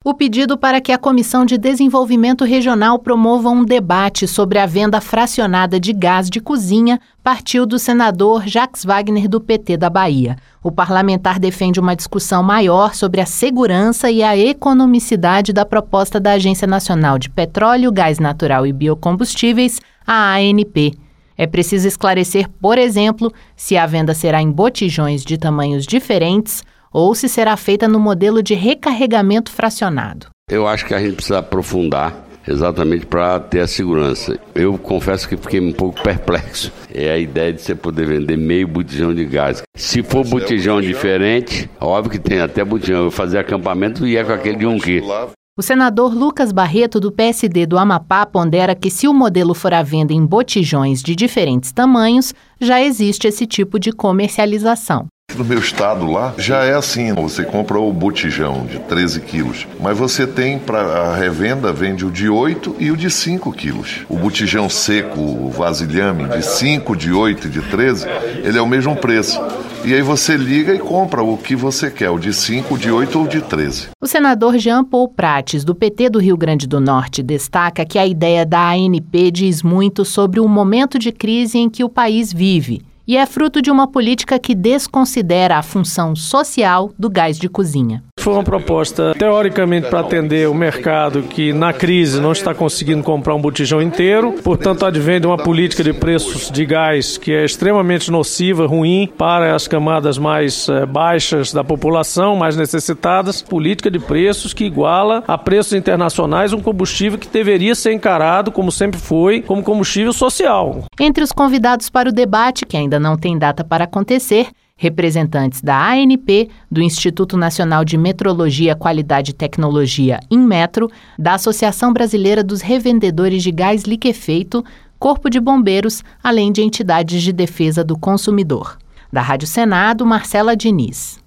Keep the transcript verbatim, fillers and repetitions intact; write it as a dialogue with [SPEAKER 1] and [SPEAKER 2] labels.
[SPEAKER 1] O pedido para que a Comissão de Desenvolvimento Regional promova um debate sobre a venda fracionada de gás de cozinha partiu do senador Jacques Wagner, do P T da Bahia. O parlamentar defende uma discussão maior sobre a segurança e a economicidade da proposta da Agência Nacional de Petróleo, Gás Natural e Biocombustíveis, a ANP. É preciso esclarecer, por exemplo, se a venda será em botijões de tamanhos diferentes ou se será feita no modelo de recarregamento fracionado.
[SPEAKER 2] Eu acho que a gente precisa aprofundar exatamente para ter a segurança. Eu confesso que fiquei um pouco perplexo. É a ideia de você poder vender meio botijão de gás. Se for botijão diferente, óbvio que tem até botijão. Eu fazia acampamento e ia com aquele de um quilo.
[SPEAKER 1] O senador Lucas Barreto, do P S D do Amapá, pondera que se o modelo for à venda em botijões de diferentes tamanhos, já existe esse tipo de comercialização.
[SPEAKER 3] No meu estado lá, já é assim, você compra o botijão de treze quilos, mas você tem para a revenda, vende o de oito e o de cinco quilos. O botijão seco, o vasilhame, de cinco, de oito e de treze, ele é o mesmo preço. E aí você liga e compra o que você quer, o de cinco, o de oito ou o de treze.
[SPEAKER 1] O senador Jean Paul Prates, do P T do Rio Grande do Norte, destaca que a ideia da A N P diz muito sobre o momento de crise em que o país vive e é fruto de uma política que desconsidera a função social do gás de cozinha.
[SPEAKER 4] Foi uma proposta, teoricamente, para atender o mercado que, na crise, não está conseguindo comprar um botijão inteiro. Portanto, advém de uma política de preços de gás que é extremamente nociva, ruim para as camadas mais eh, baixas da população, mais necessitadas. Política de preços que iguala a preços internacionais um combustível que deveria ser encarado, como sempre foi, como combustível social.
[SPEAKER 1] Entre os convidados para o debate, que ainda não tem data para acontecer, representantes da A N P, do Instituto Nacional de Metrologia, Qualidade e Tecnologia, Inmetro, da Associação Brasileira dos Revendedores de Gás Liquefeito, Corpo de Bombeiros, além de entidades de defesa do consumidor. Da Rádio Senado, Marcela Diniz.